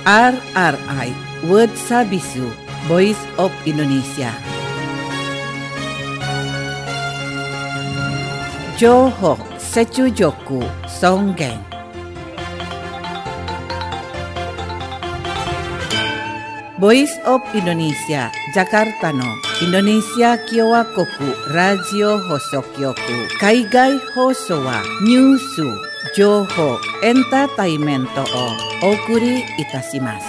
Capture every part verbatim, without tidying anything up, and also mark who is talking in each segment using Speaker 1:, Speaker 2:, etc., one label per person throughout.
Speaker 1: アールアールアイ World Service Voice of Indonesia。情報secujuk Songgen。Voice of Indonesia Jakartaのインドネシア共和国ラジオ放送局。海外放送はニュース、情報、エンターテインメントをお送りいたします。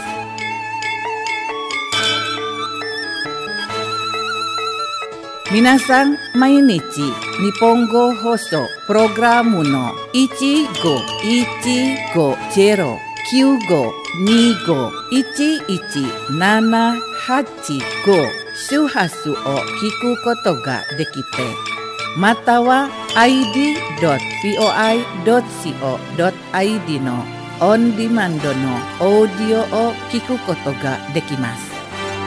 Speaker 1: 皆さん、毎日日本語放送プログラムのいちごいちごゼロ きゅうごにごいちいちななはちご周波数を聞くことができて、または アイディードットブイオーアイドットシーオードットアイディー のオンディマンドのオーディオを聞くことができます。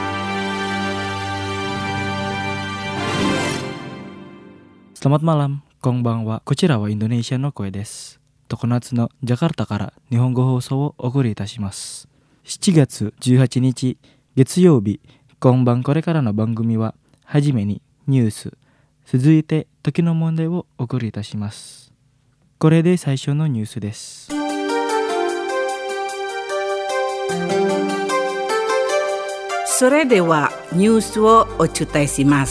Speaker 2: Selamat malam, konbanwa. Kochira wa Indonesia no Koe desu. 常夏のジャカルタから日本語放送をお送りいたします。しちがつじゅうはちにち月曜日、今晩これからの番組は、はじめにニュース、続いて時の問題をお送りいたします。これで最初のニュースです。
Speaker 1: それではニュースをお伝えします。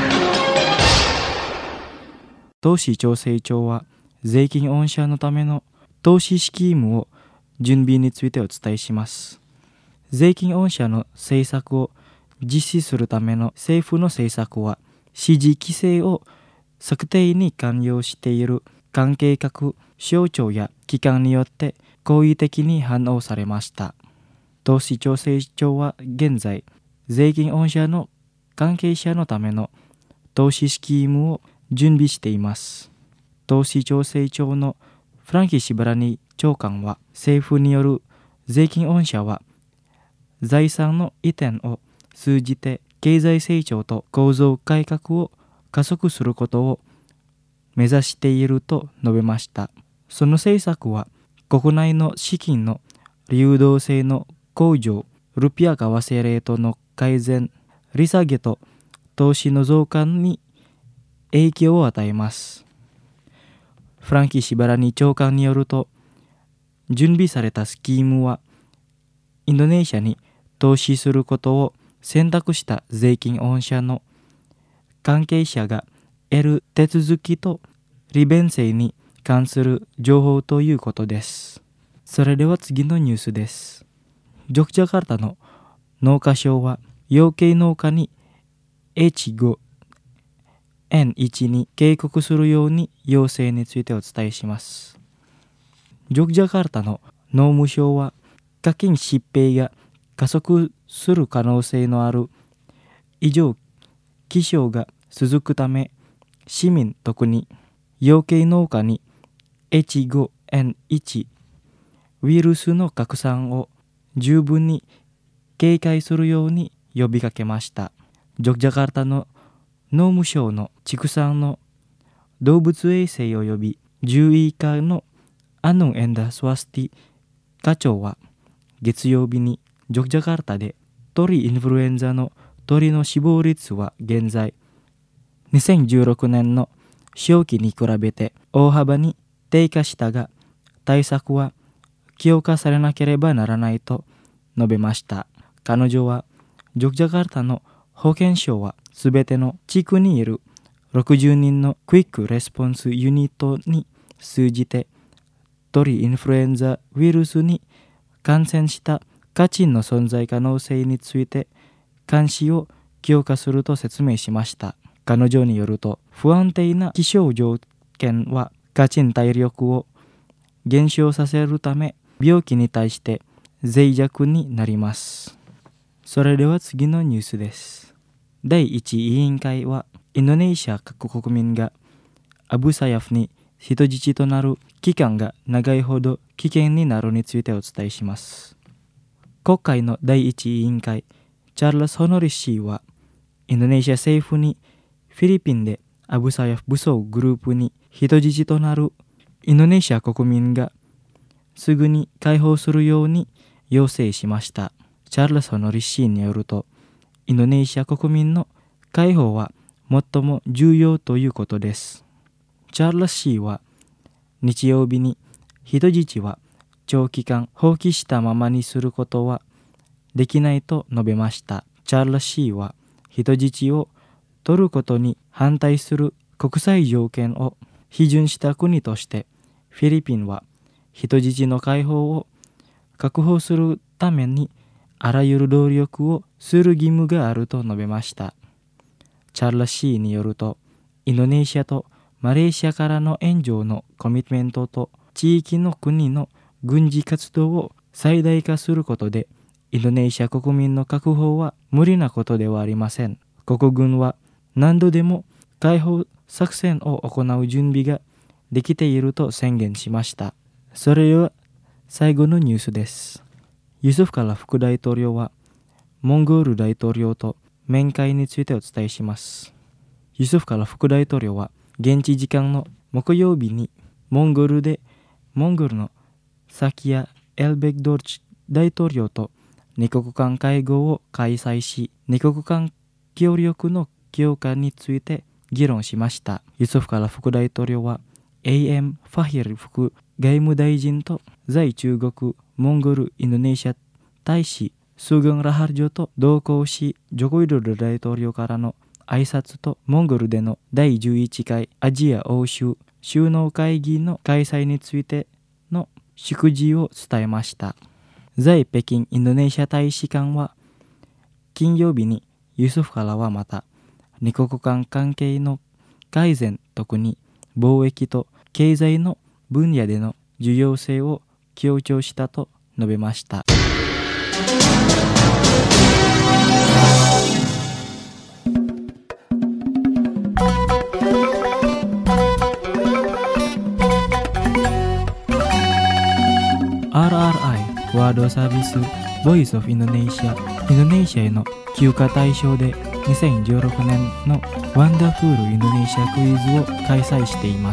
Speaker 2: 投資調整庁は税金オンシャーのための投資スキームを準備についてお伝えします。税金オンシャーの政策を実施するための政府の政策は、指示規制を策定に関与している関係各省庁や機関によって好意的に反応されました。投資調整庁は現在、税金オンシャーの関係者のための投資スキームを準備しています。投資調整庁のフランキー・シバラニ長官は、政府による税金オンシャーは財産の移転を通じて経済成長と構造改革を加速することを目指していると述べました。その政策は、国内の資金の流動性の向上、ルピア為替レートの改善、利下げと投資の増加に影響を与えます。フランキー・シバラニ長官によると、準備されたスキームは、インドネシアに投資することを選択した税金オンシャーの関係者が得る手続きと利便性に関する情報ということです。それでは次のニュースです。ジョクジャカルタの農家省は、養鶏農家に エイチファイブエヌワン に警告するように要請についてお伝えします。ジョクジャカルタの農務省は、課金疾病が加速する可能性のある異常気象が続くため、市民特に養鶏農家に エイチファイブエヌワン ウイルスの拡散を十分に警戒するように呼びかけました。ジョクジャカルタの農務省の畜産の動物衛生及び獣医科のアヌン・エンダ・スワスティ課長は、月曜日にジョクジャカルタで鳥インフルエンザの鳥の死亡率は現在にせんじゅうろくねんの初期に比べて大幅に低下したが、対策は強化されなければならないと述べました。彼女は、ジョクジャカルタの保健省はすべての地区にいるろくじゅうにんのクイックレスポンスユニットに通じて、鳥インフルエンザウイルスに感染した家禽の存在可能性について監視を強化すると説明しました。彼女によると、不安定な気象条件は家禽体力を減少させるため、病気に対して脆弱になります。それでは次のニュースです。だいいち委員会は、インドネシア各国民がアブサヤフに人質となる期間が長いほど危険になるについてお伝えします。国会のだいいち委員会、チャールズ・ホノリ氏は、インドネシア政府にフィリピンでアブサヤフ武装グループに人質となるインドネシア国民がすぐに解放するように要請しました。チャールズ・ホノリシーによると、インドネシア国民の解放は最も重要ということです。チャールズ氏は日曜日に人質は長期間放棄したままにすることはできないと述べました。チャールズ氏は人質を取ることに反対する国際条件を批准した国としてフィリピンは人質の解放を確保するためにあらゆる努力をする義務があると述べました。チャールズ氏によると、インドネシアとマレーシアからの援助のコミットメントと地域の国の軍事活動を最大化することで、インドネシア国民の確保は無理なことではありません。国軍は何度でも解放作戦を行う準備ができていると宣言しました。それでは最後のニュースです。ユスフカラ副大統領はモンゴル大統領と面会についてお伝えします。ユスフカラ副大統領は現地時間の木曜日にモンゴルでモンゴルのサキア・エルベクドルチ大統領と二国間会合を開催し、二国間協力の強化について議論しました。ユスフカラ副大統領は エーエム ファヒル副外務大臣と在中国モンゴルインドネシア大使スグン・ラハルジョと同行し、ジョコウィドル大統領からの挨拶とモンゴルでのだいじゅういっかいアジア欧州首脳会議の開催についての祝辞を伝えました。在北京インドネシア大使館は金曜日にユスフカラはまた二国間関係の改善、特に貿易と経済の分野での重要性を強調したと述べました。アールアールアイ ワードサービスボイスオフインドネシアインドネシアへの休暇対象でにせんじゅうろくねんのワンダフールインドネシアクイズを開催しています。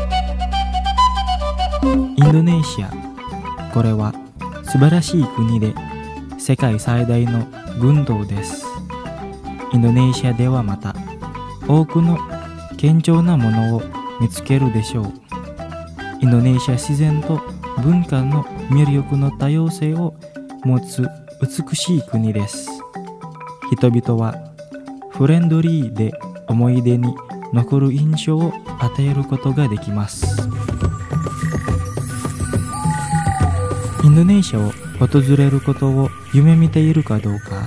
Speaker 2: インドネシア、これは素晴らしい国で世界最大の群島です。インドネシアではまた多くの堅調なものを見つけるでしょう。インドネシア自然と文化の魅力の多様性を持つ美しい国です。人々はフレンドリーで思い出に残る印象を与えることができます。インドネシアを訪れることを夢見ているかどうか、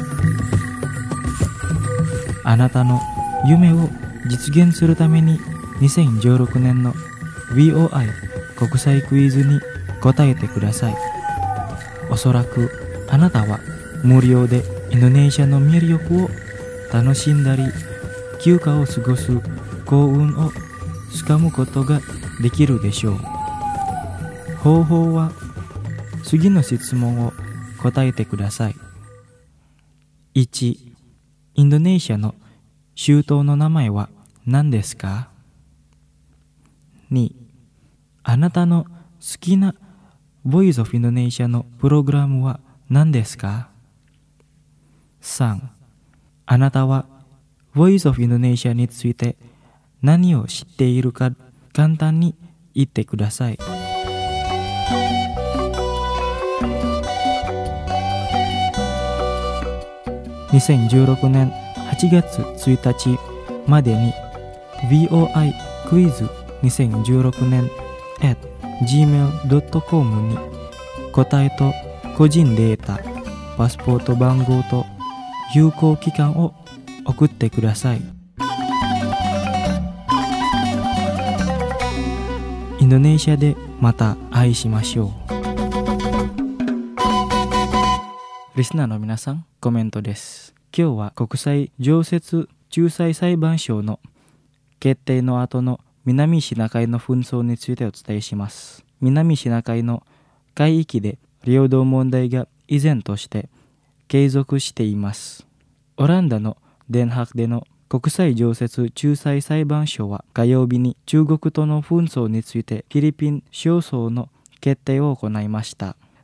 Speaker 2: あなたの夢を実現するためににせんじゅうろくねんの ブイオーアイ 国際クイズに答えてください。おそらくあなたは無料でインドネシアの魅力を楽しんだり休暇を過ごす幸運をつかむことができるでしょう。方法は次の質問を答えてください。いち、インドネシアの首都の名前は何ですか？に、あなたの好きなボイスオフインドネシアのプログラムは何ですか？さん、あなたはボイスオフインドネシアについて何を知っているか簡単に言ってください。にせんじゅうろくねんはちがつついたちまでに ブイオーアイ クイズにせんじゅうろくねん at ジーメールドットコム に答えと個人データ、パスポート番号と有効期間を送ってください。インドネシアでまた会いしましょう。リスナーの皆さん、コメントです。今日は国際常設仲裁裁判所の決定の後の南シナ海の紛争についてお伝えします。南シナ海の海域で領土問題が依然として継続しています。オランダのデンハーグでの国際常設仲裁裁判所は火曜日に中国との紛争についてフィリピン勝訴の決定を行いました。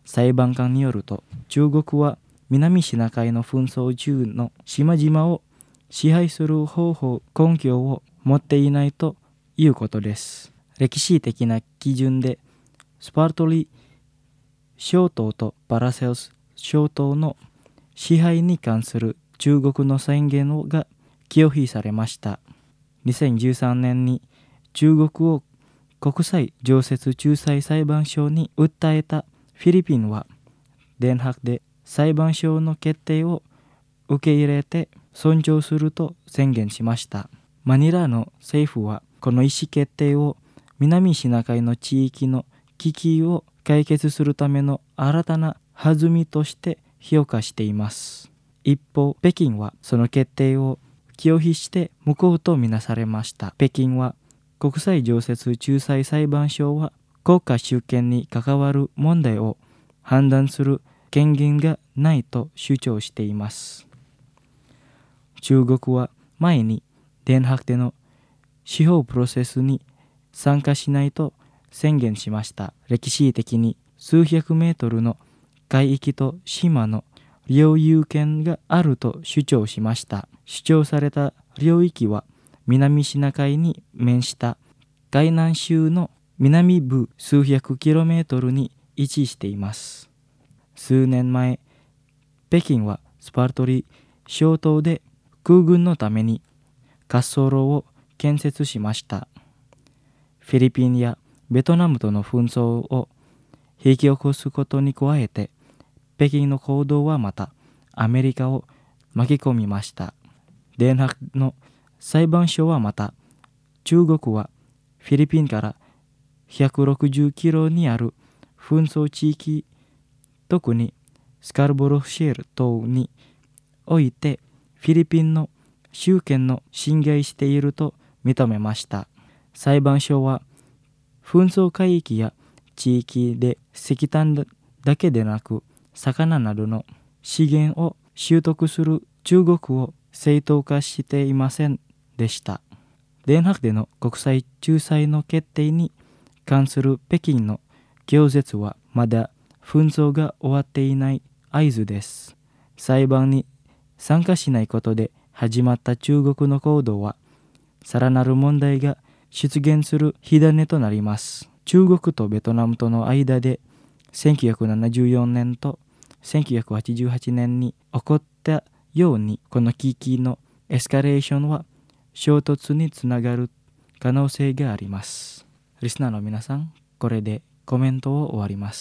Speaker 2: 裁判官によると、中国は南シナ海の紛争中の島々を支配する方法根拠を持っていないということです。歴史的な基準でスパルトリ諸島とパラセウス諸島の支配に関する中国の宣言が拒否されました。にせんじゅうさんねんに中国を国際常設仲裁裁判所に訴えたフィリピンは、電白で裁判所の決定を受け入れて尊重すると宣言しました。マニラの政府はこの意思決定を南シナ海の地域の危機を解決するための新たな弾みとして評価しています。一方、北京はその決定を拒否して無効とみなされました。北京は国際常設仲裁裁判所は国家主権に関わる問題を判断する権限がないと主張しています。中国は前に電白での司法プロセスに参加しないと宣言しました。歴史的に数百メートルの海域と島の領有権があると主張しました。主張された領域は南シナ海に面した海南州の南部数百キロメートルに位置しています。数年前、北京はスパルトリ諸島で空軍のために滑走路を建設しました。フィリピンやベトナムとの紛争を引き起こすことに加えて、北京の行動はまたアメリカを巻き込みました。電白の裁判所はまた、中国はフィリピンからひゃくろくじゅっキロにある紛争地域、特にスカルボロフシェル島においてフィリピンの主権の侵害していると認めました。裁判所は紛争海域や地域で石炭だけでなく魚などの資源を習得する中国を正当化していませんでした。電白での国際仲裁の決定に関する北京の拒絶はまだ紛争が終わっていない合図です。裁判に参加しないことで始まった中国の行動は、さらなる問題が出現する火種となります。中国とベトナムとの間でせんきゅうひゃくななじゅうよねんとせんきゅうひゃくはちじゅうはちねんに起こったように、この危機のエスカレーションは衝突につながる可能性があります。リスナーの皆さん、これでコメントを終わります。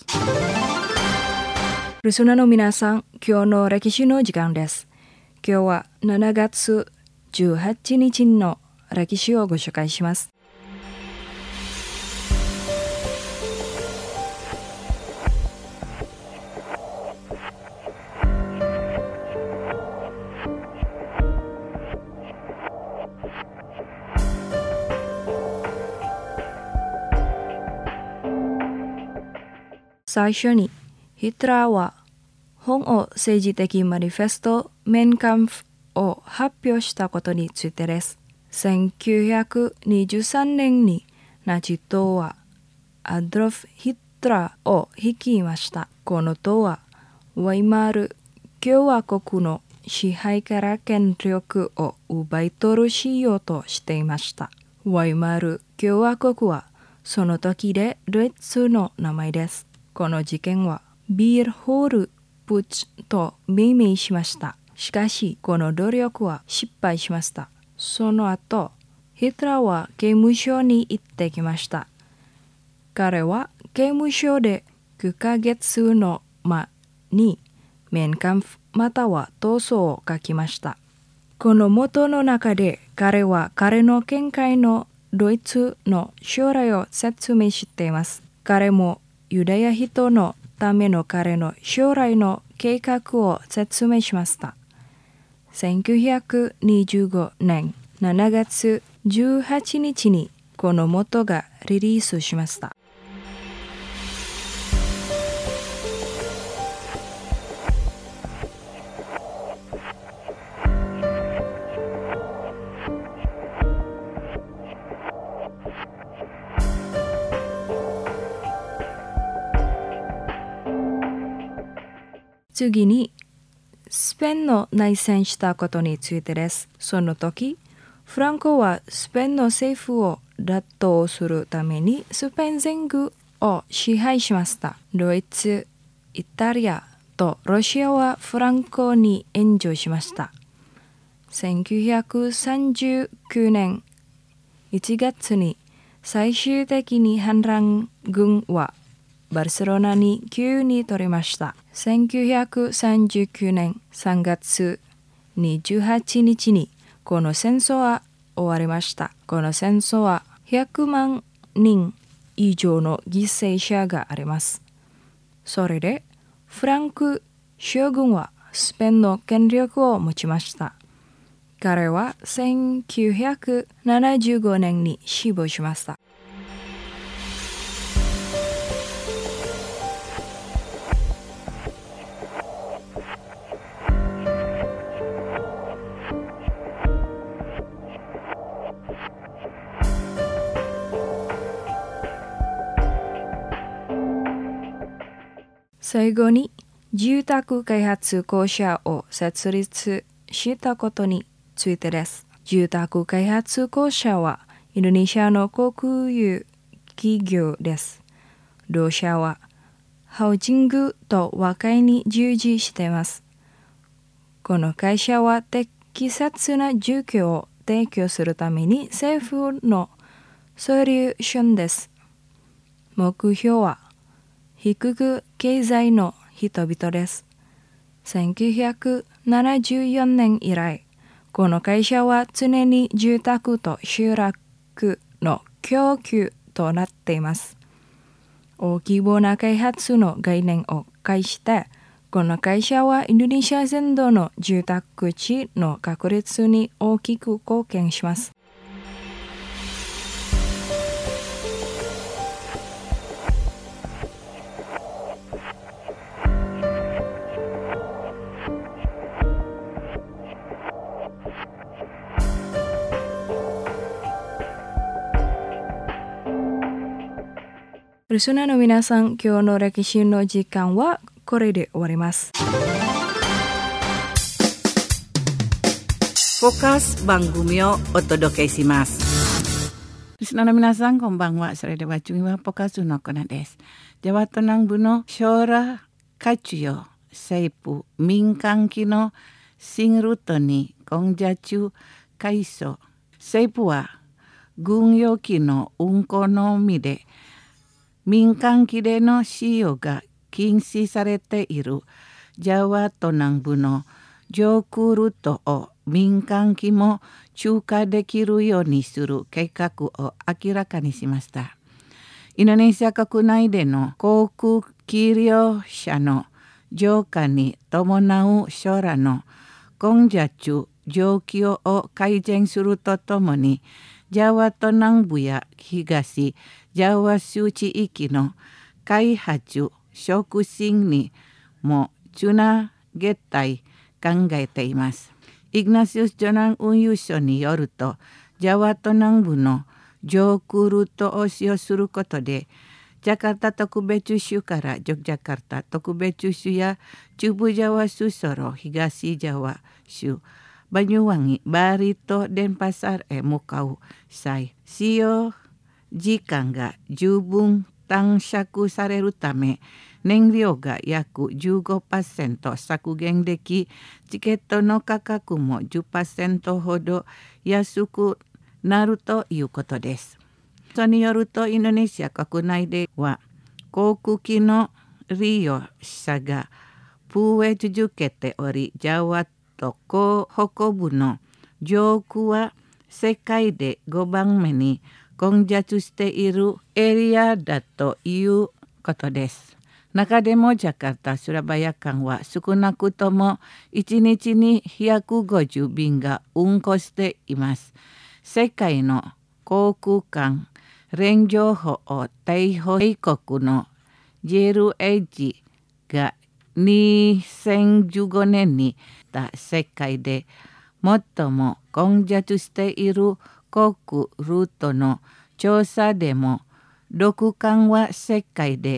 Speaker 3: リスナーの皆さん、今日の歴史の時間です。今日はしちがつじゅうはちにちの歴史をご紹介します。最初に、ヒトラーは本を政治的マニフェストメンカンフを発表したことについてです。せんきゅうひゃくにじゅうさんねんにナチ党はアドルフ・ヒトラーを率いました。この党はワイマール共和国の支配から権力を奪い取るしようとしていました。ワイマール共和国はその時でドイツの名前です。この事件はビールホールプッチと命名しました。しかし、この努力は失敗しました。その後、ヒトラーは刑務所に行ってきました。彼は刑務所できゅうかげつの間にメンカンフまたは闘争を書きました。この元の中で彼は彼の見解のドイツの将来を説明しています。彼もユダヤ人のための彼の将来の計画を説明しました。せんきゅうひゃくにじゅうごねんしちがつじゅうはちにちにこの元がリリースしました。 次に、スペインの内戦したことについてです。その時、フランコはスペインの政府を打倒するためにスペイン全軍を支配しました。ドイツ、イタリアとロシアはフランコに援助しました。せんきゅうひゃくさんじゅうきゅうねんいちがつに最終的に反乱軍はバルセロナに急に取りました。せんきゅうひゃくさんじゅうきゅうねんさんがつにじゅうはちにちにこの戦争は終わりました。この戦争はひゃくまんにん以上の犠牲者があります。それでフランク将軍はスペインの権力を持ちました。彼はせんきゅうひゃくななじゅうごねんに死亡しました。最後に住宅開発公社を設立したことについてです。住宅開発公社はインドネシアの国有企業です。同社はハウジングと和解に従事しています。この会社は適切な住居を提供するために政府のソリューションです。目標は低く経済の人々です。せんきゅうひゃくななじゅうよねん以来、この会社は常に住宅と集落の供給となっています。大規模な開発の概念を介して、この会社はインドネシア全土の住宅地の確立に大きく貢献します。リスナーの皆さん、今日の歴史の時間はこれで終わります。
Speaker 1: フォーカス番組をお届けします。リスナーの皆さん、こんばんは。それでは次はフォーカスのコーナーです。ジャワ島南部の将来活用、政府、民間機の新ルートに今夜中改装。政府は軍用機の運行のみで民間機での使用が禁止されているジャワ島南部の上空ルートを民間機も通過できるようにする計画を明らかにしました。インドネシア国内での航空機利用者の増加に伴う将来の今夜中状況を改善するとともに、ジャワ島南部や東ジャワ州地域の開発促進にもつなげたい考えています。イグナシウス・ジョナン運輸省によると、ジャワ島南部の上空ルートを使用することで、ジャカルタ特別州からジョグジャカルタ特別州や中部ジャワ州ソロ東ジャワ州バニュワンギバリとデンパサルへ向かう際、使用時間が十分短縮されるため、燃料が約 じゅうごパーセント 削減でき、チケットの価格も じゅっパーセント ほど安くなるということです。それによると、インドネシア国内では航空機の利用者が増え続けており、ジャワと北部の上空は世界でごばんめに混雑しているエリアだということです。中でもジャカルタ・スラバヤ間は少なくともいちにちにひゃくごじゅうびんが運航しています。世界の航空間連情報を逮捕英国の ジェルエイジ がにせんじゅうごねんに世界で最も混雑している航空ルートの調査でも、ろくかんは世界で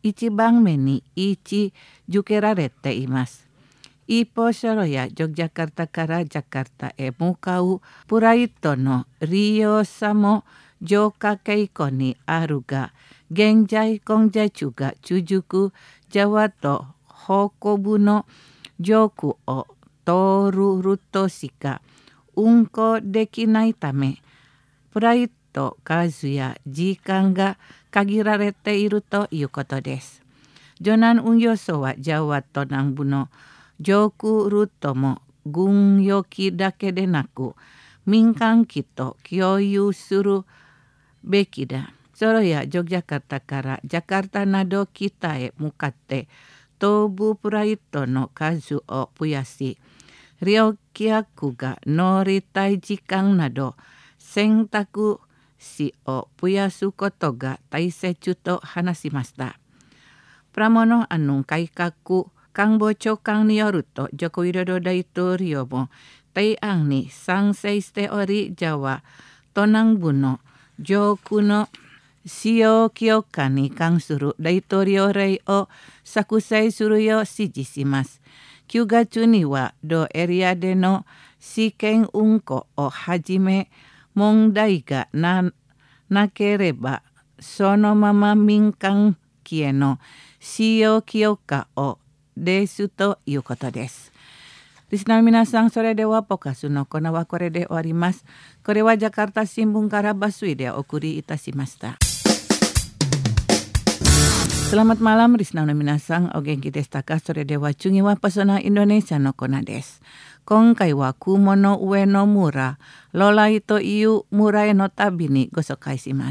Speaker 1: 一番目に位置づけられています。一方、ソロやジョグジャカルタからジャカルタへ向かうフライトの利用者も増加傾向にあるが、現在混雑が続くジャワと北部の上空を通るルートしか運行できないため、フライト数や時間が限られているということです。ジョナン運輸省はジャワと南部の上空ルートも軍用機だけでなく民間機と共有するべきだ。ソロやジョグジャカルタからジャカルタなど北へ向かって東部フライトの数を増やし、利用客が乗りたい時間など選択肢を増やすことが大切と話しました。プラモのあの改革官房長官によると、ジョコウィドド大統領も提案に賛成しており、ジャワと南部の上空の使用強化に関する大統領令を作成するよう指示します。くがつには同エリアでの試験運行を始め、問題が な, なければそのまま民間機への使用強化をですということです。リスナーの皆さん、それではポカスのコーナーはこれで終わります。これはジャカルタ新聞からバスイでお送りいたしました。Selamat malam, Risnaの皆さん、お元気でしたか？それでは次はパソナインドネシアのコーナーです。今回は雲の上の村、ロライという村への旅にご紹介します。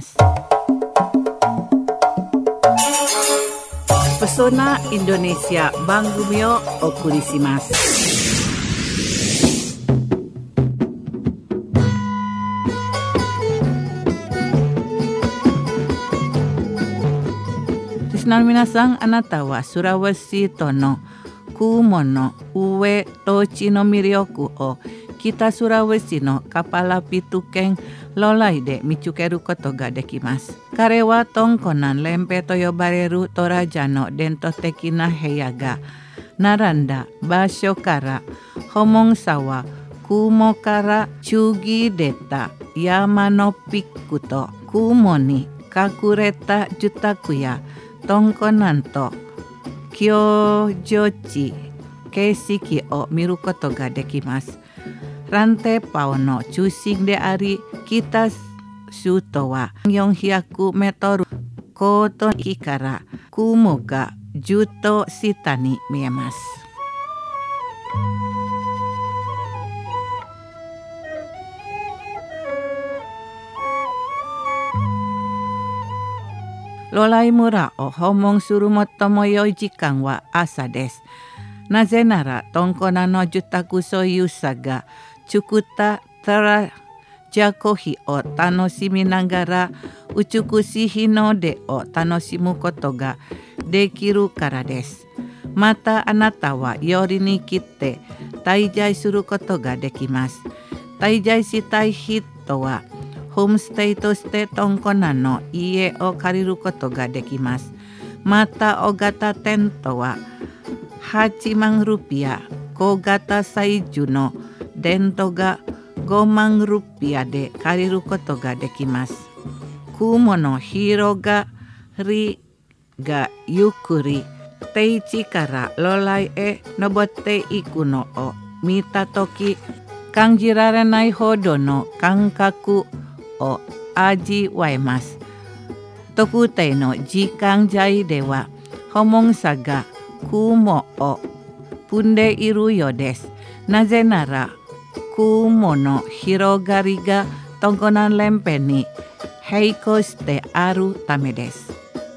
Speaker 1: パソナインドネシア番組をお送りします。リスナーの皆さん、あなたはスラワシ島の雲の上土地の魅力を北スラワシのカパラピト県ロライで見つけることができます。彼はトンコナンレンペと呼ばれるトラジャの伝統的な部屋が並んだ場所からホモンサは雲からちぎ出た山のピックと雲に隠れた住宅やトンコナンと居住地景色を見ることができます。ランテパオの中心であり、北首都はよんひゃくメートル高度から雲がずっと下に見えます。ロライ村を訪問する最も良い時間は朝です。なぜならトンコナの住宅所有者が作ったタラジャコヒを楽しみながら美しい日の出を楽しむことができるからです。またあなたは夜に来て滞在することができます。滞在したい人はホームステイとしてトンコナの家を借りることができます。また大型テントははちまんルピア、小型サイズのテントがごまんルピアで借りることができます。雲の広がりがゆっくり低地からロライへ登っていくのを見たとき、感じられないほどの感覚を味わえます。特定の時間帯では訪問者が雲を踏んでいるようです。なぜなら雲の広がりがトンコナン連辺に並行してあるためです。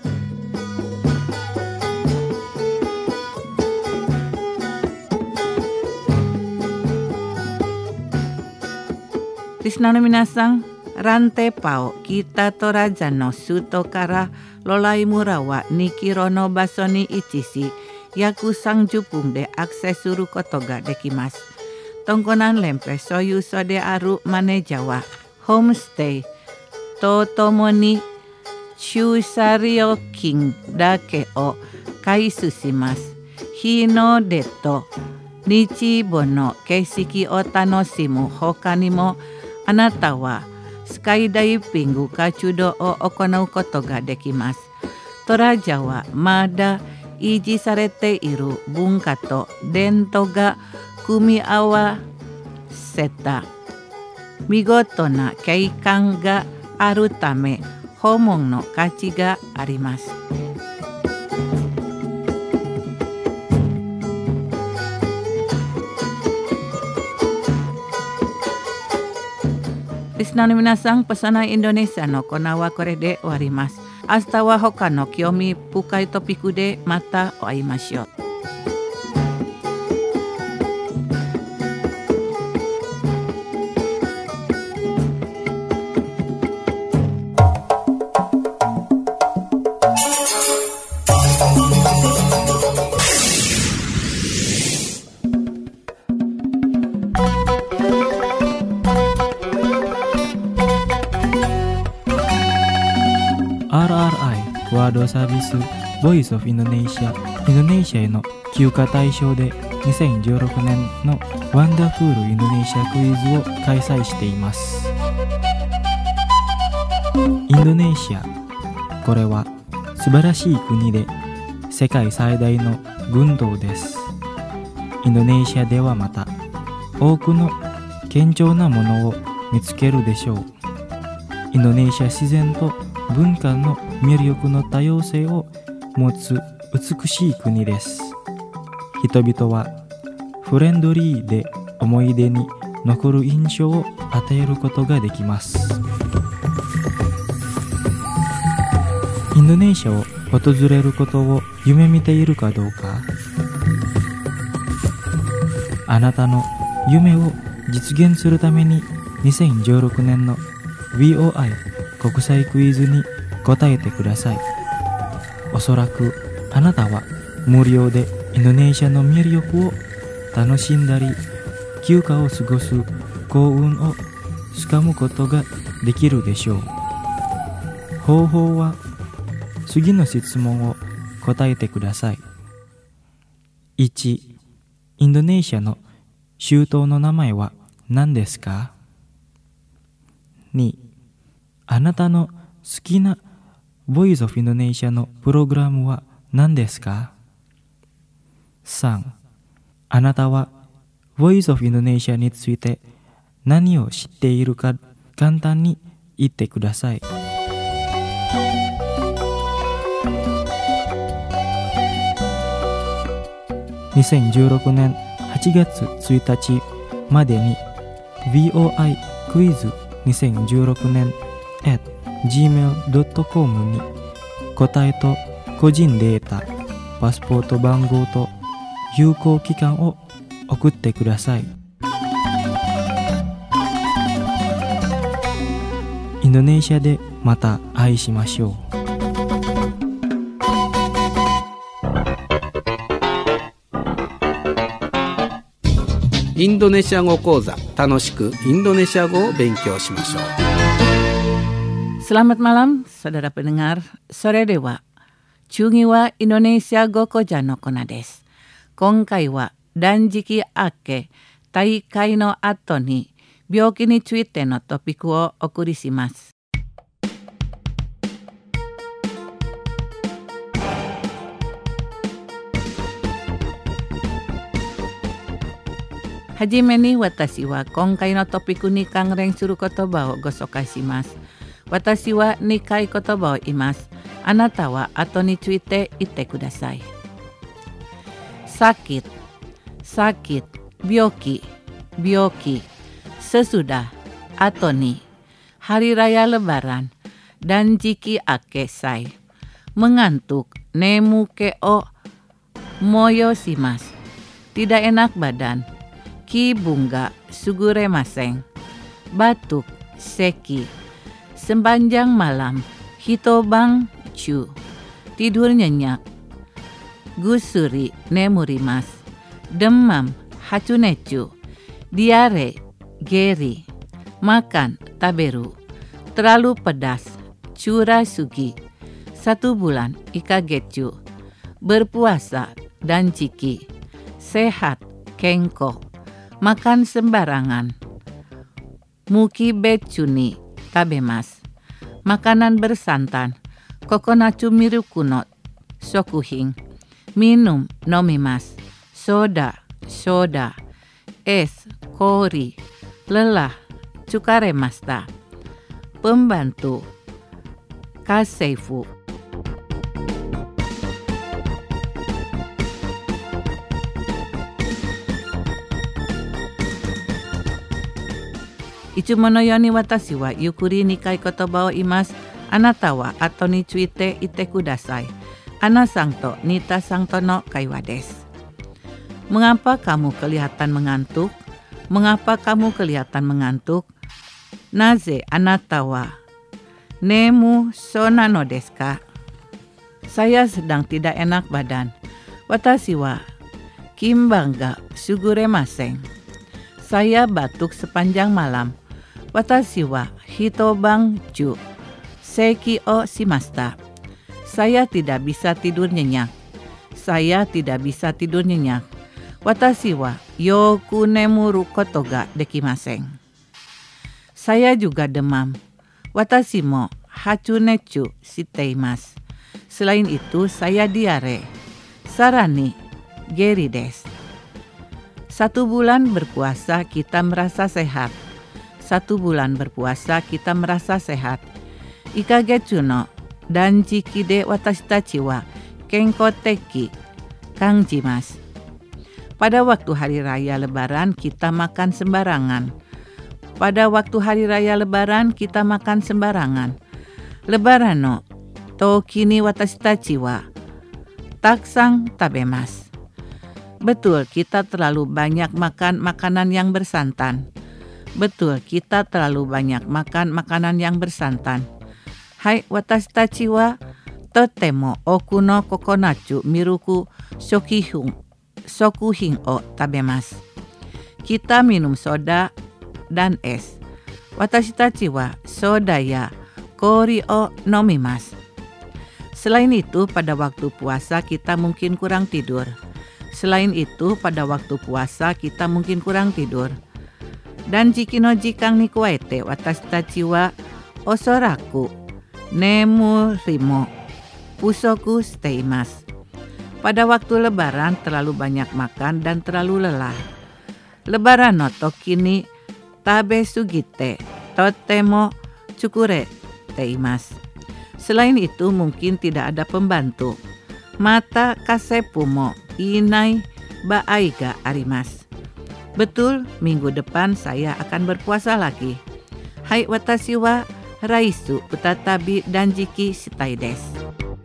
Speaker 1: リスナーの皆さん、ランテパオ北トラジャの首都からロライ村はにキロの場所に位置し、約さんじゅっぷんでアクセスすることができます。トンコナン連辺所有者であるマネージャーはホームステイとともに中車料金だけを回収します。日の出と日没の景色を楽しむ他にも、あなたはスカイダイビングか柔道を行うことができます。トラジャはまだ維持されている文化と伝統が組み合わせた見事な景観があるため、訪問の価値があります。リスナーの皆さん、パサナインドネシアのコーナーはこれで終わります。明日は他の興味深いトピックでまたお会いましょう。
Speaker 2: アールアールアイ ワードサービス Voice of Indonesia インドネシアへの休暇対象でにせんじゅうろくねんのワンダフールインドネシアクイズを開催しています。インドネシア、これは素晴らしい国で世界最大の群島です。インドネシアではまた多くの堅調なものを見つけるでしょう。インドネシア自然と文化の魅力の多様性を持つ美しい国です。人々はフレンドリーで思い出に残る印象を与えることができます。インドネシアを訪れることを夢見ているかどうか、あなたの夢を実現するためににせんじゅうろくねんの ブイオーアイ 国際クイズに答えてください。おそらくあなたは無料でインドネシアの魅力を楽しんだり、休暇を過ごす幸運をつかむことができるでしょう。方法は次の質問を答えてください。いち、インドネシアの首都の名前は何ですか？に、あなたの好きな Voice of Indonesia のプログラムは何ですか？さん、あなたは Voice of Indonesia について何を知っているか簡単に言ってください。にせんじゅうろくねんはちがつついたちまでに ブイオーアイ クイズにせんじゅうろくねん at ジーメールドットコム に答えと個人データ、パスポート番号と有効期間を送ってください。インドネシアでまた会いしましょう。
Speaker 4: インドネシア語講座、楽しくインドネシア語を勉強しましょう。
Speaker 1: Selamat malam, saudara pendengar. Sore dewa. Chungi wa Indonesia語講座のコーナーです。今回は断食明け、大会の後に病気についてのトピックをお送りします。はじめに私は今回のトピックに関連する言葉をご紹介します。私はにかい言葉を言います。あなたは後について言ってください。sakit, sakit, 病気、病気、sesudah, atau ni, hari raya lebaran, dan jiki ake sai, mengantuk, nemu keo, moyo simas, tidak enak badan, ki bunga, sugure maseng, batuk, seki, sepanjang malam, hitobang, cu, tidur nyenyak, gusuri, nemurimas, demam, hacunecu, diare, geri, makan, taberu, terlalu pedas, curah sugi, Satu bulan ika gecu, berpuasa dan ciki, sehat, kengko, makan sembarangan. Muki becuni, tabemas, makanan bersantan, kokonacu mirukunot, sokuhing, minum nomimas, soda, soda, es, kori, lelah, cukaremasta, pembantu, kaseifu. Ichumonoyoni watashi wa yukuri nikai kotoba o imasu. Anata wa ato ni tsuite ite kudasai. Ana sangto nita sangto no kaiwa desu. Mengapa kamu kelihatan mengantuk? Mengapa kamu kelihatan mengantuk? Naze anata wa nemu sonano desu ka? Saya sedang tidak enak badan. Watashi wa kimbang ga suguremasen. Saya batuk sepanjang malam. Watashi wa hitobang ju seiki o shimashita. Saya tidak bisa tidur nyenyak. Saya tidak bisa tidur nyenyak. Watashi wa yoku nemuru koto ga dekimasen. Saya juga demam. Watashi mo hachunechu shiteimasu. Selain itu saya diare. Sarani geri desu. Satu bulan berpuasa kita merasa sehat. Satu bulan berpuasa kita merasa sehat. Ika gechu no danjiki de watashi tachi wa kenko teki kanjimasu. Pada waktu hari raya lebaran kita makan sembarangan. Pada waktu hari raya lebaran kita makan sembarangan. Lebaran no toki ni watashi tachi wa takusang tabemasu. Betul, kita terlalu banyak makan makanan yang bersantan. Betul, kita terlalu banyak makan makanan yang bersantan. Hai, watashi tachi wa totemo oku no kokonachu miruku shokihun, sokuhin o tabemasu. Kita minum soda dan es. Watashi tachi wa soda ya kori o nomimasu. Selain itu, pada waktu puasa kita mungkin kurang tidur. Selain itu, pada waktu puasa kita mungkin kurang tidur. Dan jiki no jikang ni kuwaete watashi tachi wa osoraku nemu rimo pusoku steimasu. Pada waktu lebaran terlalu banyak makan dan terlalu lelah. Lebaran no toki ni tabe sugite totemo tsukure teimasu. Selain itu mungkin tidak ada pembantu. Mata kasepu mo inai baai ga arimasu. Betul, minggu depan saya akan berpuasa lagi. Hai, watashi wa raisu utatabi danjiki shitai desu.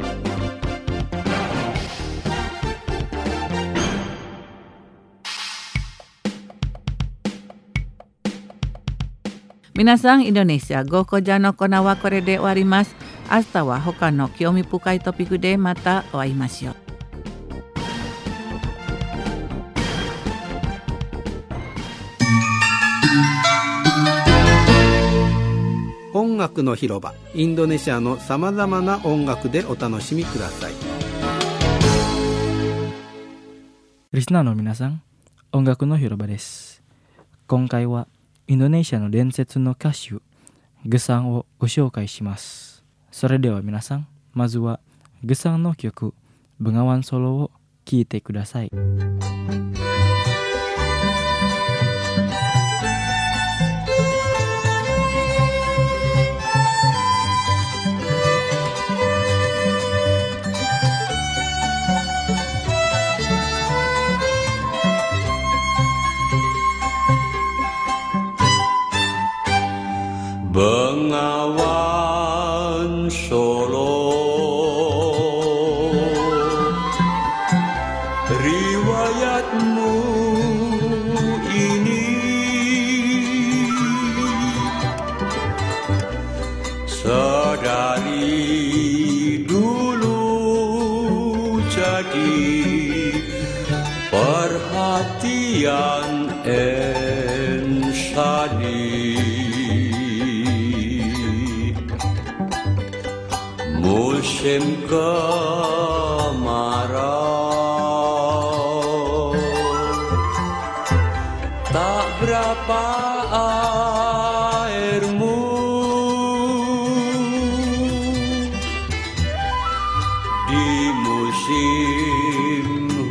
Speaker 1: Minasang Indonesia, gokoja no kona wa kore de warimasu. Asta wa hoka no kyomi pukai topiku de mata oaimasu yo.
Speaker 4: 音楽の広場、インドネシアのさまざまな音楽でお楽しみください。
Speaker 2: リスナーの皆さん、音楽の広場です。今回はインドネシアの伝説の歌手グさんをご紹介します。それでは皆さん、まずはグさんの曲Bengawan Soloを聴いてください。
Speaker 5: Bengawan Solo, riwayatmu ini sedari dulu jadi perhatian insani. musim kemarau, tak berapa airmu di musim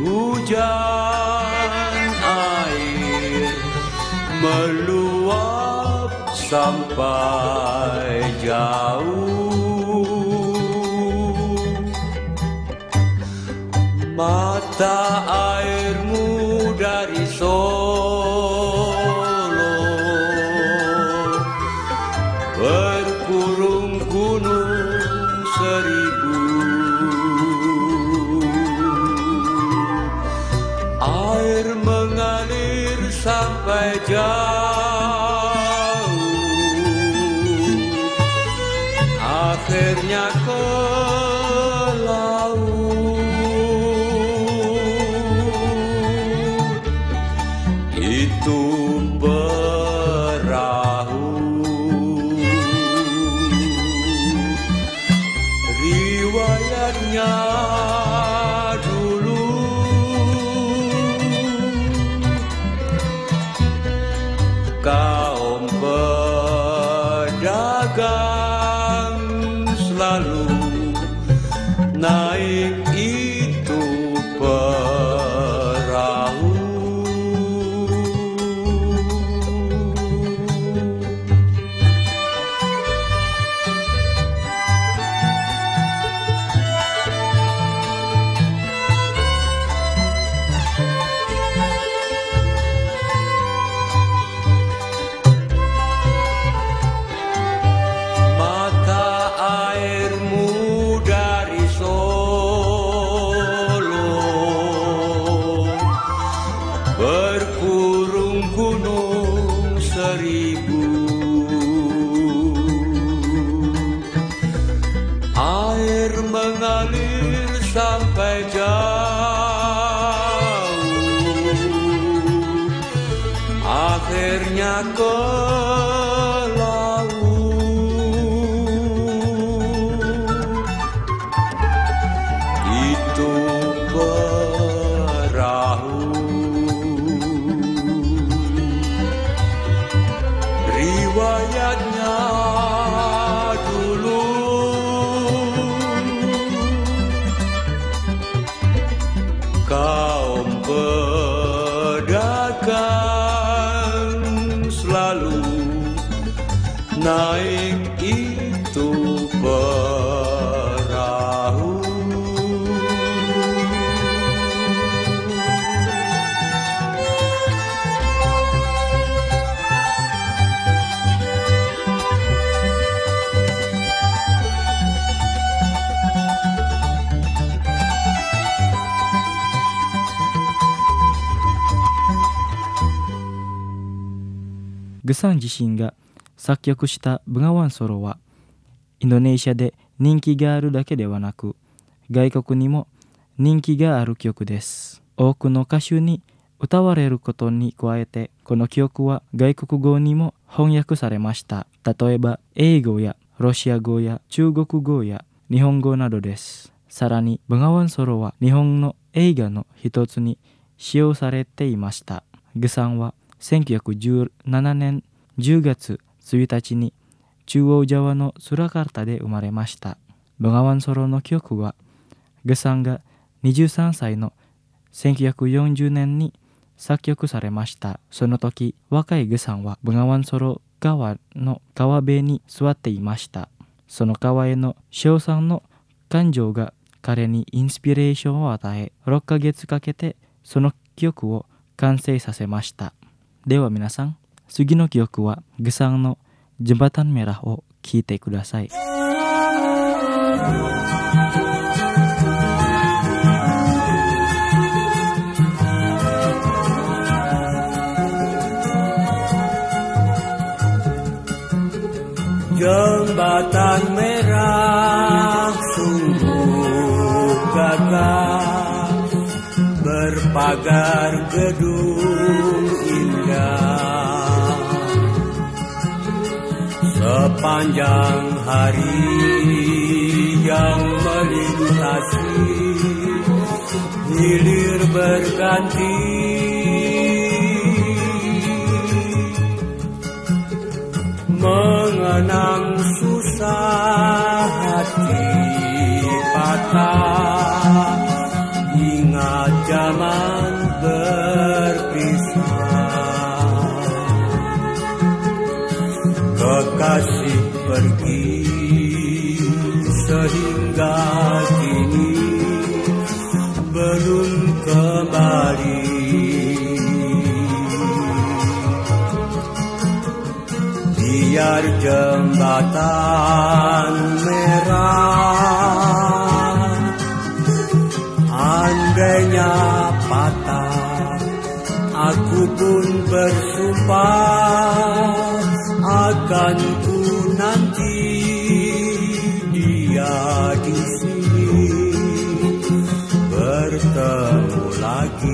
Speaker 5: hujan, air meluap sampai jauh. Mata airmu dari Solo berkurung gunung seribu. Air mengalir sampai jauh, akhirnya ke laut. Itu perahu, riwayatnya dulu. Kaum pedagang selalu naik itu perahu. Berkurung gunung seribu, air mengalir sampai jauh, akhirnya ke laut. Itu perahu, riwayatnya dulu. Kaum pedagang selalu naik itu perahu.
Speaker 2: グさん自身が作曲したブガワンソロはインドネシアで人気があるだけではなく外国にも人気がある曲です。多くの歌手に歌われることに加えてこの曲は外国語にも翻訳されました。例えば英語やロシア語や中国語や日本語などです。さらにブガワンソロは日本の映画の一つに使用されていました。グさんはせんきゅうひゃくじゅうななねんじゅうがつついたちに中央ジャワのスラカルタで生まれました。ブガワンソロの曲はグさんがにじゅうさんさいのせんきゅうひゃくよんじゅうねんに作曲されました。その時若いグさんはブガワンソロ川の川辺に座っていました。その川への称賛の感情が彼にインスピレーションを与えろっかげつかけてその曲を完成させました。では皆さん、次の曲はグさんのジャバタンメラを聴いてください。
Speaker 5: Jembatan merah sungguh gagah, berpagar gedung indah. Sepanjang hari yang kasih hilir berganti. Mengenang susah hati patah, ingat zaman berpisah. Kekasih pergi sehingga kini belum kembali. Biar jembatan merah andainya patah, aku pun bersumpah akan ku nanti dia di sini bertemu lagi.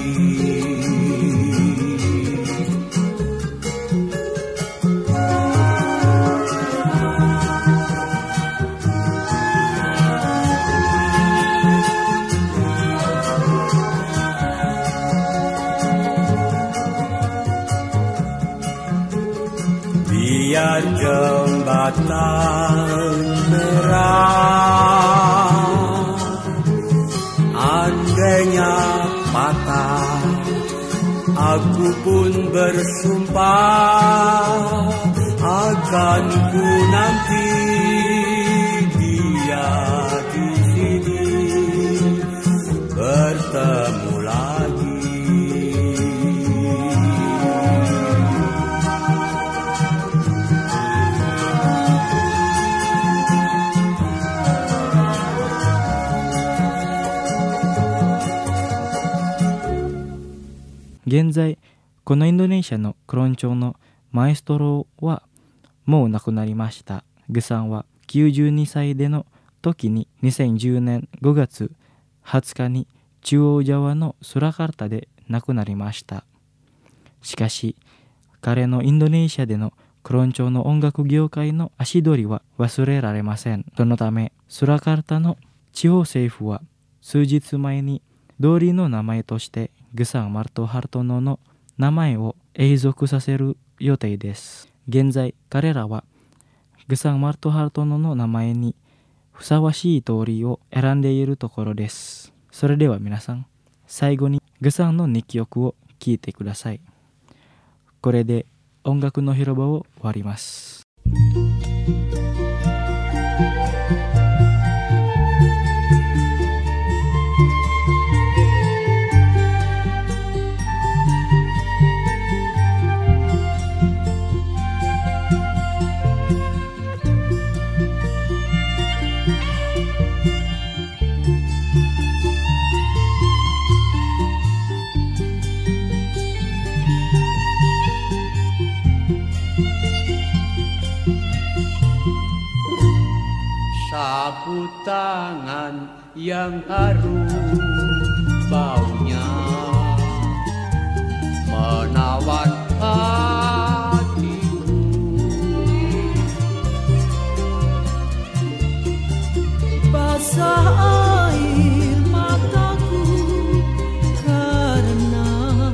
Speaker 5: Biar jembatan merah andainya patah, aku pun bersumpah akan ku nanti dia di sini bertemu lagi.
Speaker 2: 現在このインドネシアのクロン町のマエストロはもう亡くなりました。グさんはきゅうじゅうにさいでの時ににせんじゅうねんごがつはつかに中央ジャワのスラカルタで亡くなりました。しかし彼のインドネシアでのクロン町の音楽業界の足取りは忘れられません。そのためスラカルタの地方政府は数日前に通りの名前としてグサン・マルト・ハルトノの名前を永続させる予定です。現在彼らはグサン・マルト・ハルトノの名前にふさわしい通りを選んでいるところです。それでは皆さん、最後にグサンのにきょくを聴いてください。これで音楽の広場を終わります。
Speaker 5: Sapu tangan yang harum baunya menawan hatiku,
Speaker 6: basah air mataku karena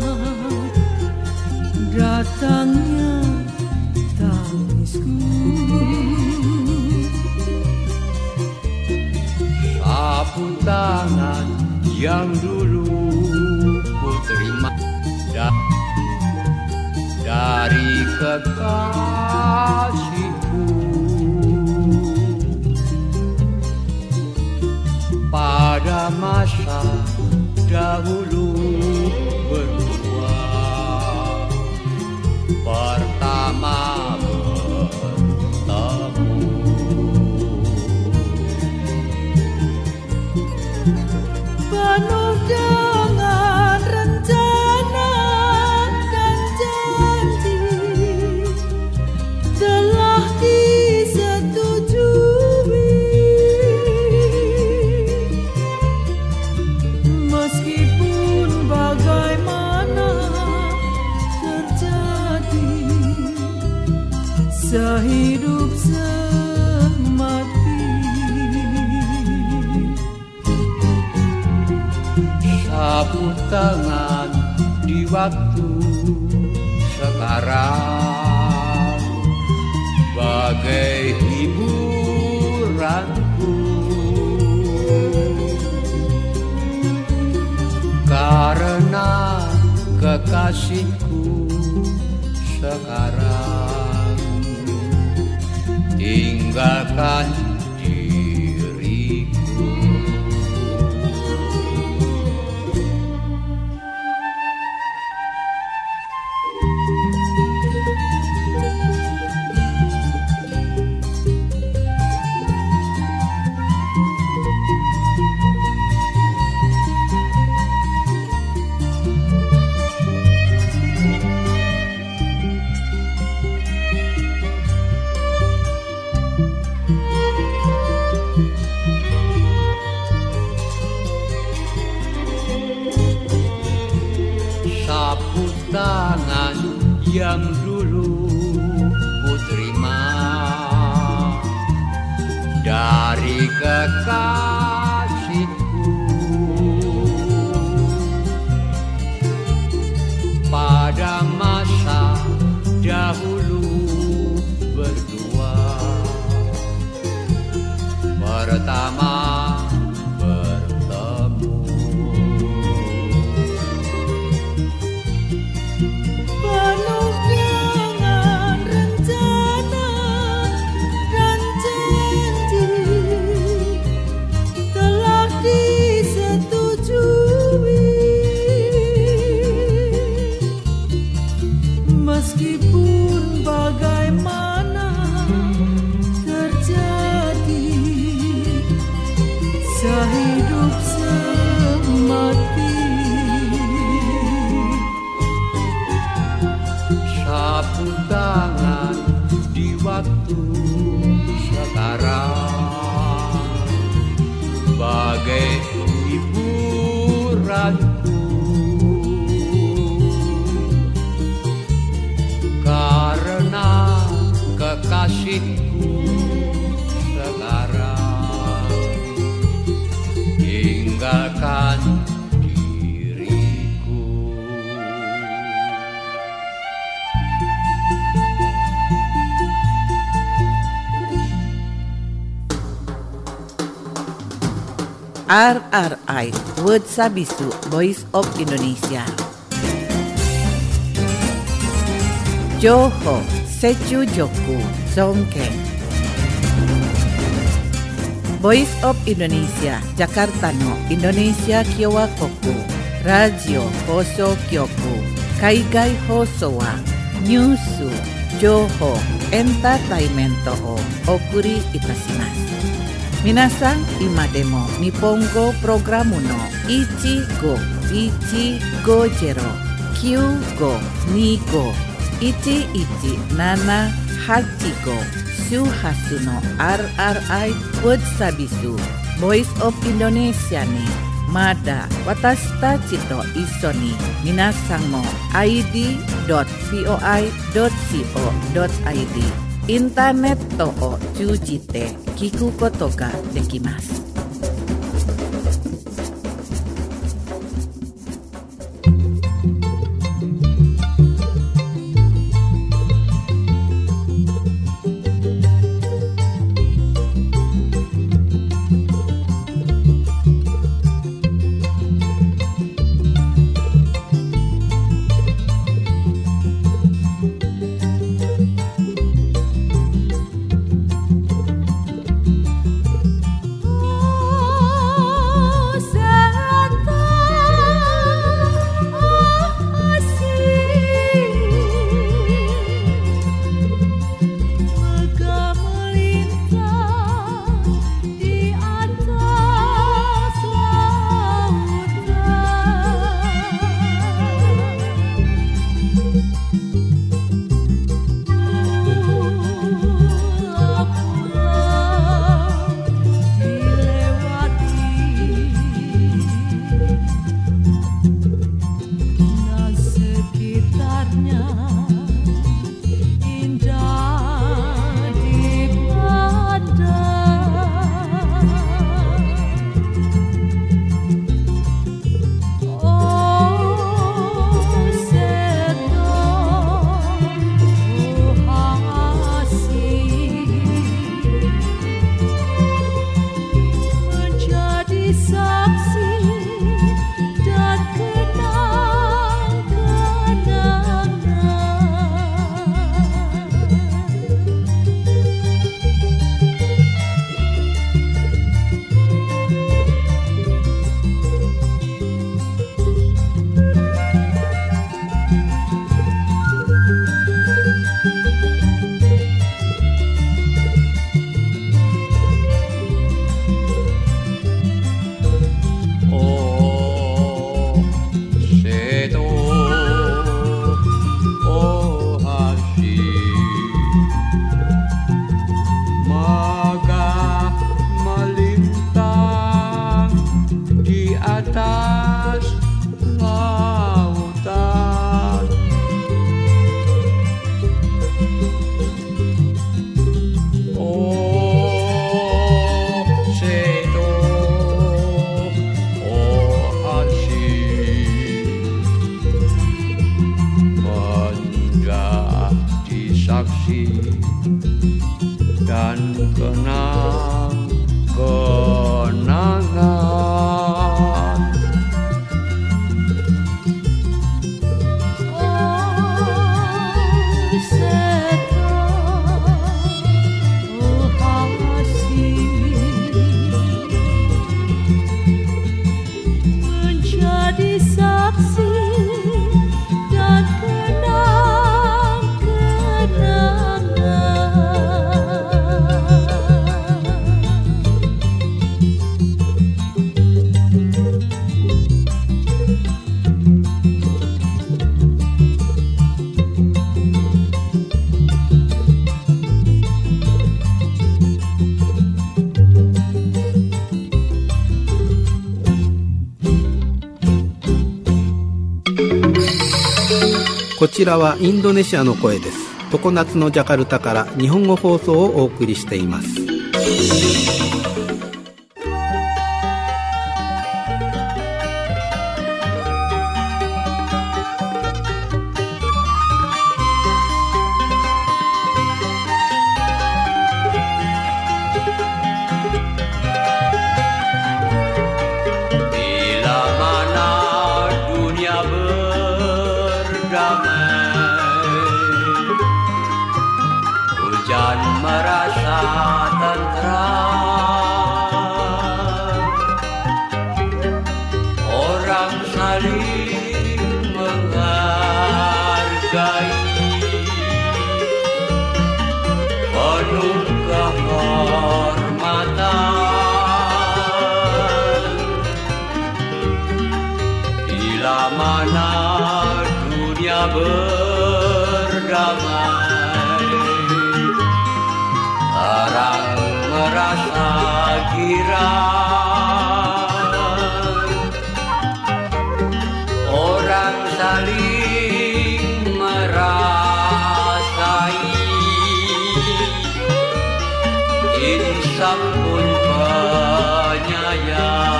Speaker 6: datangnya tangisku.
Speaker 5: Sapu tangan yang dulu ku terima da- dari kekasihku, pada masa dahulu berdua pertama bertemu.
Speaker 6: Penuh dengan rencana dan janji telah disetujui, meskipun
Speaker 5: sapu tangan di waktu sekarang bagai hiburanku, karena kekasihku sekarang tinggalkan diriku. Sapu tangan yang dulu ku terima dari kekasihku, pada masa dahulu berdua pertama bertemu.
Speaker 6: Penuh dengan rencana dan janji telah disetujui, meskipun bagaimana terjadi, sehidup semati.
Speaker 5: Sapu tangan di waktu sekarang bagai hiburanku, karena kekasihku sekarang tinggalkan diriku.
Speaker 1: R R I Word Sabisu Voice of Indonesia. Johor Secu Joku Songke. Voice of Indonesia Jakarta no Indonesia Kyowa Koku Radio Hoso Kyoku Kaigai Hoso wa Nyusu Johor Entertainment o Okuri Itashimasu. Minasan ima demo Nihongo programu no Ichigo Ichigo Jero Kyugo Nigo Ichi Ichi Nana Hachigo Shuhasu no R R I Word Sabisu Voice of Indonesia ni Mada watashi tachi to issho ni minasan mo i d dot voi dot co dot i d インターネットを通じて聞くことができます。
Speaker 6: Oh
Speaker 5: atas lautan. Oh sedo, oh asih, menjadi saksi dan kenang kenangan.
Speaker 6: Oh setan, oh kasih, menjadi saksi dan kenang kenangan.
Speaker 4: こちらはインドネシアの声です。常夏のジャカルタから日本語放送をお送りしています。
Speaker 5: Bila mana dunia berdamai, hujan merasa tentram, orang saling menghargai, penuh kehormatan. Bila mana dunia berdamai, orang merasa girang, orang saling merasai, insaf pun penyayang.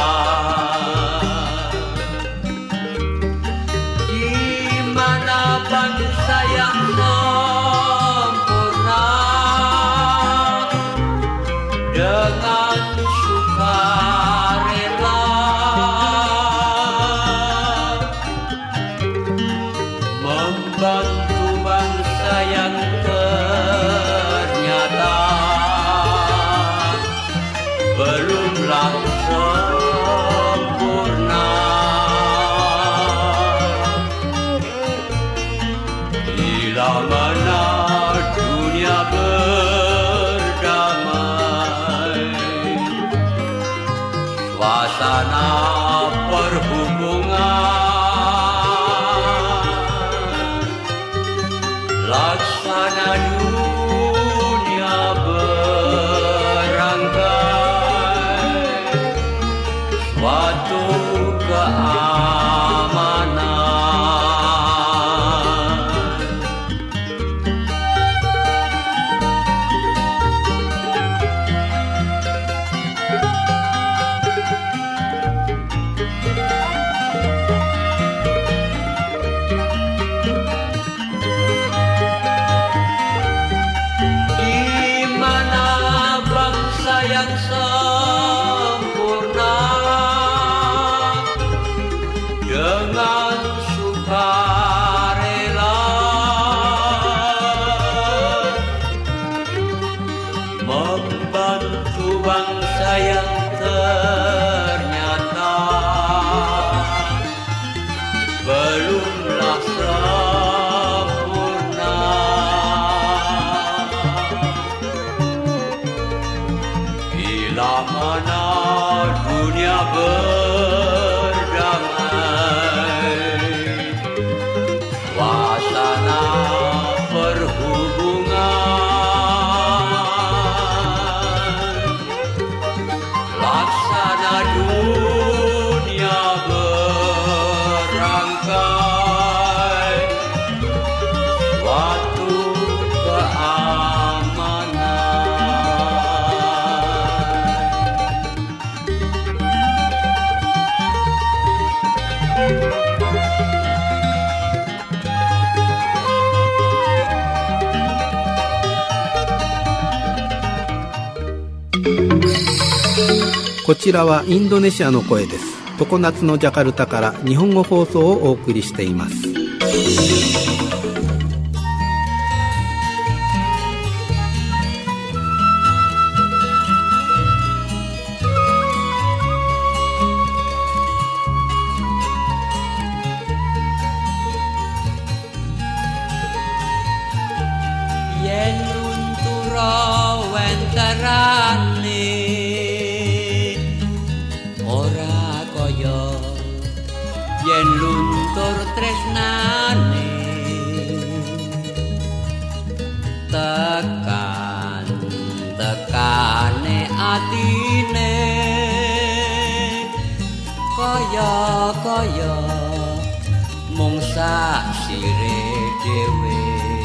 Speaker 5: Bangsa yang sempurna dengan sukarela membantu bangsa yang ternyata belumlah sempurna. Bila mana dunia berdamai, suasana perhubungan, laksana dunia berangkai, suatu keamanan. Yang sempurna
Speaker 4: こちらはインドネシアの声です。常夏のジャカルタから日本語放送をお送りしています。
Speaker 5: Yen luntur tresnane tekan tekane atine kaya kaya mung sak sire dhewe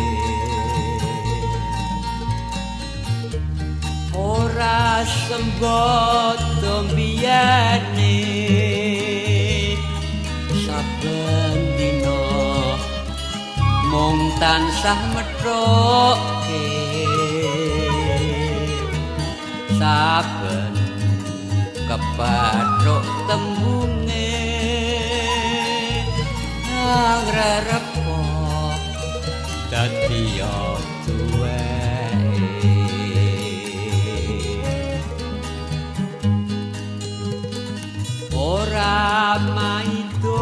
Speaker 5: ora sembot dombiyane mung tansah metroke saben kepatruk tembunge ngrerepo dadi duweke ora maido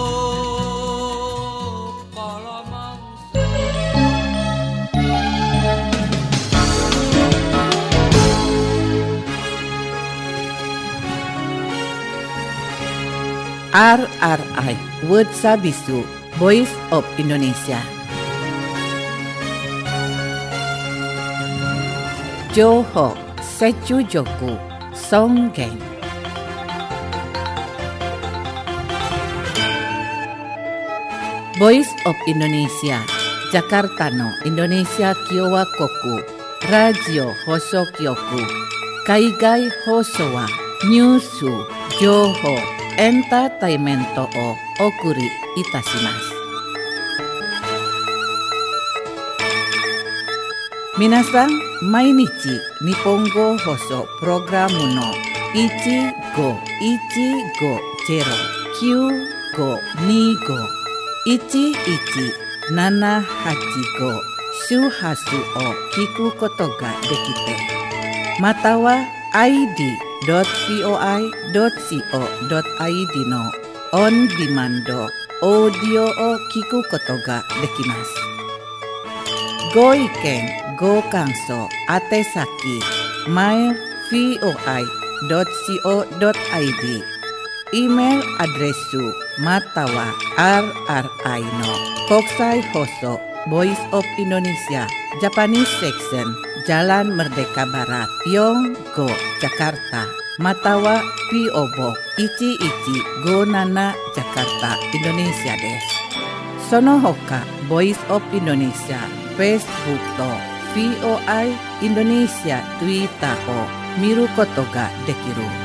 Speaker 1: R R I Word Sabisu Voice of Indonesia. Johor Secujoku Songgeng. Voice of Indonesia Jakarta no Indonesia Kiowa Koku Radio Hosokyoku Kaigai Hosowa Nyusu Johor Entertainment o okuri itashimasu. Minasan, mainichi Nihongo Hoso Programu no ichi go ichi go zero kyu go ni go ichi ichi nana hachi go shuhasu o kiku koto ga dekite. Matawa I D dot voi dot co dot id no on demand audio o kiku koto ga dekimasu. Go iken, go kanso, atesaki, mail voi dot co dot id, email adresu matawa rri no Kokusai Hoso Voice of Indonesia Japanese Section Jalan Merdeka Barat Yonggo Jakarta Matawa P O Box ichi ichi go nana Jakarta Indonesia desu. Sono hoka Voice of Indonesia Facebook to V O I Indonesia Twitter o miru koto ga dekiru.